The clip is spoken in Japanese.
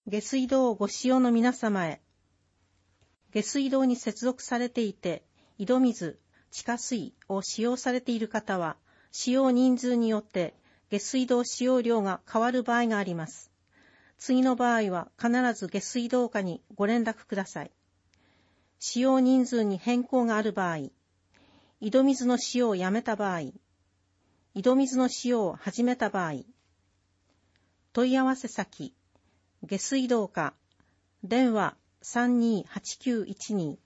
下水道をご使用の皆様へ。下水道に接続されていて、井戸水、地下水を使用されている方は、使用人数によって下水道使用量が変わる場合があります。次の場合は必ず下水道課にご連絡ください。使用人数に変更がある場合、井戸水の使用をやめた場合、井戸水の使用を始めた場合、問い合わせ先、下水道課、電話328912